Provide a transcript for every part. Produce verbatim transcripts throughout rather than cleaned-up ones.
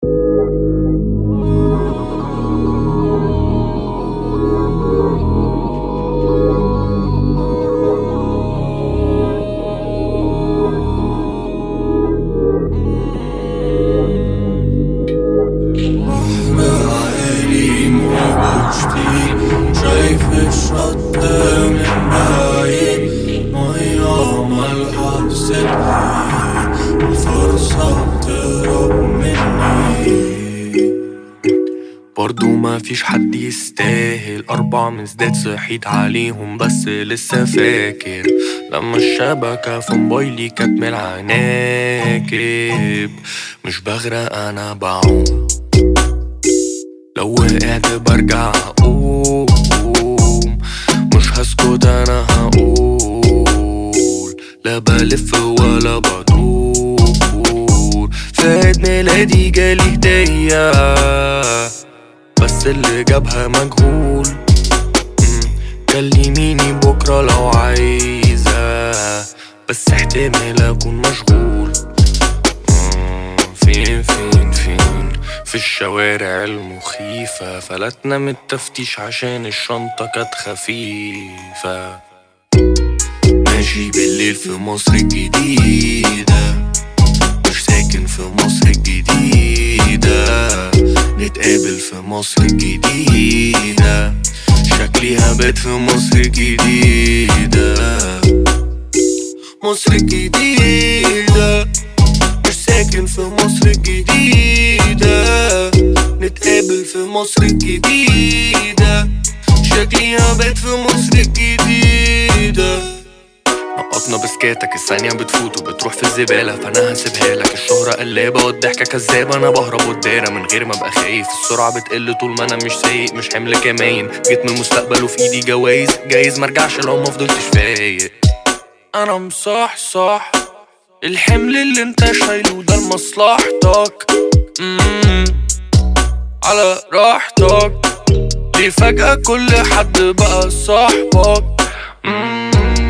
شايف الشط من بعيد، مية مالحة بصدقي، الفرصة بتهرب مني. برضو ما فيش حد يستاهل أربع مزداد صحيت عليهم، بس لسه فاكر لما الشبكة في موبايلي كانت من العناكب. مش بغرق أنا بعوم، لو وقعت برجع أقوم، مش هسكت أنا هقول، لا بلف ولا بدور. في عيد ميلادي جالي هدية، بس اللي جابها مجهول. كلميني بكرة لو عايزة، بس احتمال أكون مشغول. فين فين فين في الشوارع المخيفة، فلتنا من التفتيش عشان الشنطة كانت خفيفة. ماشي بالليل في مصر الجديدة، مش ساكن في مصر الجديدة، نتقابل في مصر الجديدة، شكلي هبات في مصر الجديدة. مصر الجديدة، مش ساكن في مصر الجديدة، نتقابل في مصر الجديدة، شكلي هبات في مصر الجديدة. نقطنا بسكاتك، الثانية بتفوت وبتروح في الزبالة، فانا هسيبها لك. الشهرة قلابة والضحكة كذابة، انا بهرب والدارة من غير ما ابقى خايف. السرعة بتقل طول ما انا مش سايق، مش حمل كماين، جيت من المستقبل وفي ايدي جوايز، جايز مرجعش لو ما فضلتش فايق. انا مصحصح، الحمل اللي انت شايله ده لمصلحتك، مم. على راحتك، ليه فجأة كل حد بقى صاحبك؟ مم.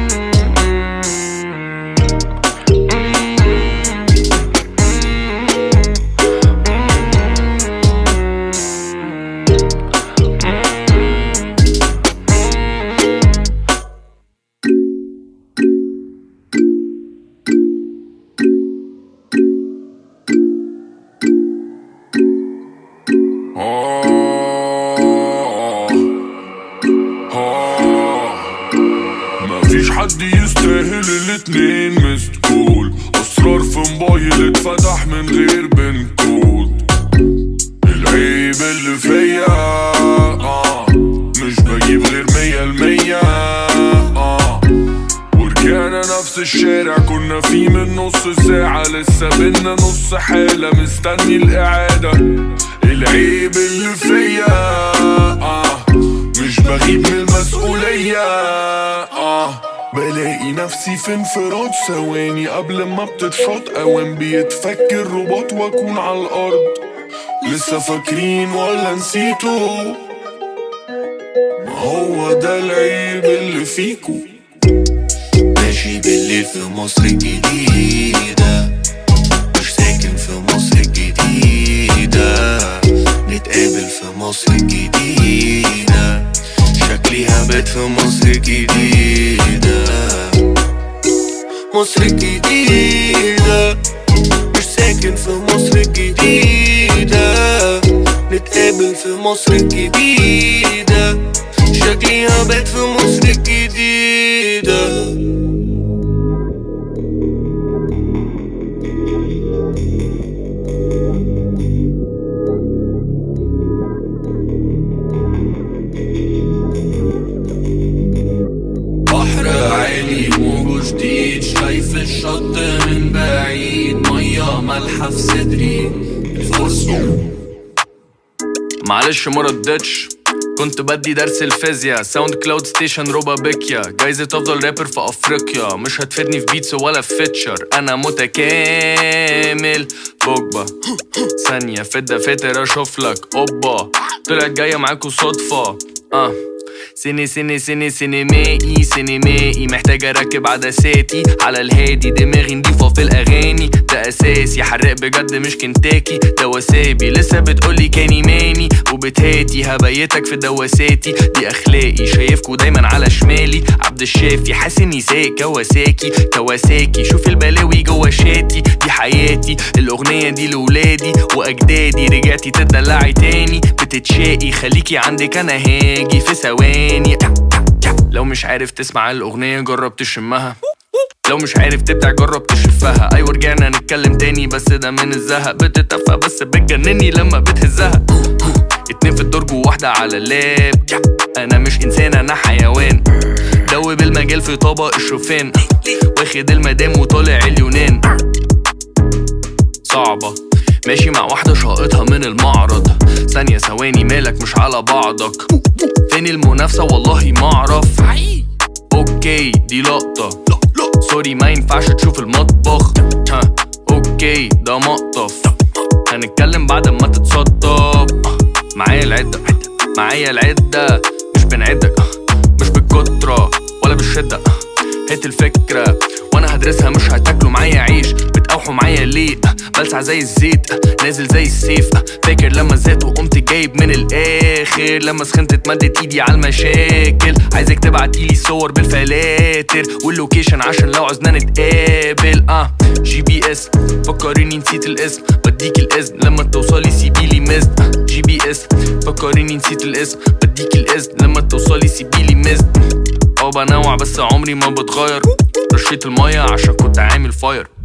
مفيش حد يستاهل الاتنين مسكول، اسرار في موبايل اتفتح من غير بنكود. العيب اللي فيا آه مش بجيب غير مية المية آه ورجعنا نفس الشارع كنا فيه من نص ساعة، لسه بينا نص حالة مستني الإعادة. العيب اللي فيا آه مش بغيب من المسؤولية آه بلاقي نفسي في انفراد ثواني قبل ما بتتشاط، اوام بيتفك الرباط واكون على الارض. لسه فاكرين ولا نسيتوا؟ ما هو ده العيب اللي فيكو. ماشي بالليل في مصر الجديدة، مش ساكن في مصر الجديدة، نتقابل في مصر الجديدة، شكلي هبات في مصر الجديدة. مصر الجديدة، مش ساكن في مصر الجديدة، نتقابل في مصر الجديدة، شكلي هبات في مصر الجديدة. جديد شايف الشط من بعيد، مية مالحة في صدري، الفرصة. معلش مردتش، كنت بدي درس الفيزياء، ساوند كلاود ستيشن روبا بيكيا، جايزة افضل رابر في افريقيا، مش هتفيدني في بيتس ولا في فيتشر، انا متكامل بوجبا. ثانية فدا فاتر اشوفلك اوبا، طلعت جاية معاكو صدفة اه سنة سنة سنة سينمائي سينمائي محتاج اركب عدساتي على الهادي، دماغي نضيفة في الاغاني ده اساسي، حرق بجد مش كنتاكي ده وسابي، لسه بتقولي كاني ماني وبتهاتي هبيتك في دواساتي، دي اخلاقي شايفكوا دايما على شمالي، عبد الشافي حاسني سايق كواساكي كواساكي، شوف البلاوي جوا شاتي دي حياتي، الاغنية دي لولادي واجدادي، رجعتي تدلعي تاني بتتشاقي، خليكي عندك انا هاجي في ثواني، لو مش عارف تسمع الاغنية جرب تشمها، لو مش عارف تبدع جرب تشفها، ايوه رجعنا نتكلم تاني بس ده من الزهق، بتتفق بس بتجنني لما بتهزها، اتنين في الدرج وواحدة على اللاب، انا مش انسان انا حيوان، دوب المجال في طبق الشوفان، واخد المدام وطالع اليونان، صعبة ماشي مع واحدة شاقطها من المعرض، ثانية ثواني مالك مش على بعضك، فين المنافسة والله معرف، اوكي دي لقطة سوري ما ينفعش تشوف المطبخ، ها اوكي ده مقطف، هنتكلم بعد ما تتصدق، معايا العدة معايا العدة مش بنعدك، مش بالكترة ولا بالشدة، هات الفكرة وانا هدرسها مش هتاكلوا معايا عيش، بتقاوحوا معايا ليه بلسع زي الزيت نازل زي السيف، فاكر لما زيت وقمت جايب من الاخر، لما سخنت اتمدت ايدي على المشاكل، عايزك تبعتيلي صور بالفلاتر واللوكيشن عشان لو عزنا نتقابل، اه جي بي اس فكريني نسيت الاسم، بديك الاذن لما توصلي سيبيلي مزد، جي بي اس فكريني نسيت الاسم، بديك الاذن لما توصلي سيبيلي مزد، اه بنوع بس عمري ما بتغير، رشيت المية عشان كنت عامل فاير.